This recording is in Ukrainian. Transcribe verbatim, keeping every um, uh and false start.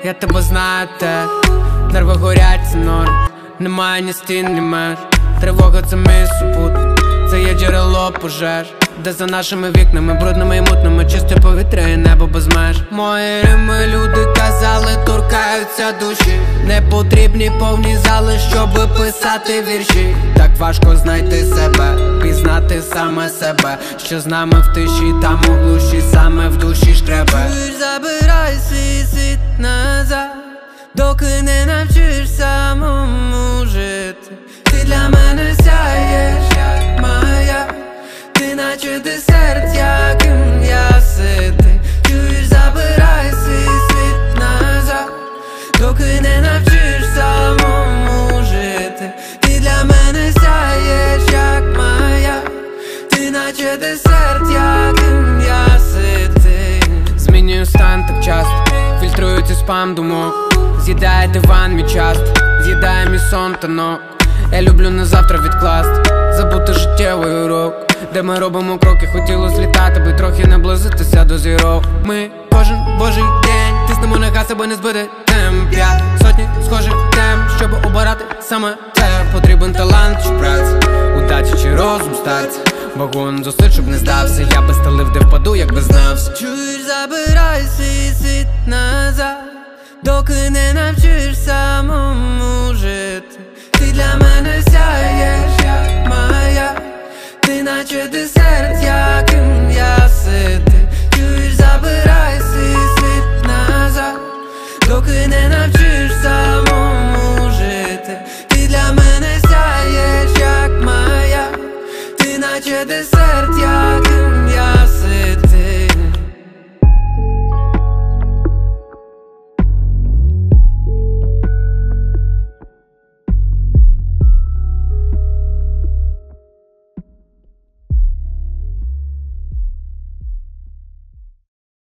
я тебе знаю, те нерви горять, це норм. Немає ні стін, ні меж. Тривога – це мій супутник, це є джерело пожеж, де за нашими вікнами брудними і мутними чисте повітря і небо без меж. Мої рими, люди казали, торкаються душі. Не потрібні повні зали, щоби писати вірші. Так важко знайти себе, пізнати саме себе, що з нами в тиші, там у глуші, саме в душі шкребе. Чуєш, забирай свій світ назад, доки не навчиш самому жити. Ти для мене сяєш, як моя, ти наче десерт, яким я ситий. Чуєш, забирай свій світ назад, доки не навчиш самому жити. Ти для мене сяєш, як моя, ти наче десерт, яким я ситий. Змінюю стан так часто, фільтрую цей спам думок. З'їдає диван мій часто, з'їдає мій сон та ног. Я люблю на завтра відкласти, забути життєвий урок, де ми робимо кроки, хотілося злітати, би трохи наблизитися до зірок. Ми кожен божий день тиснемо на газ, аби не збити темп. Я сотні схожих тем, щоб обирати саме те. Потрібен талант чи праця, удача чи розум старця, вагон зусиль, щоб не здався. Я би стелив, де впаду, якби знався. Чуєш, забирай свій світ назад, доки не навчиш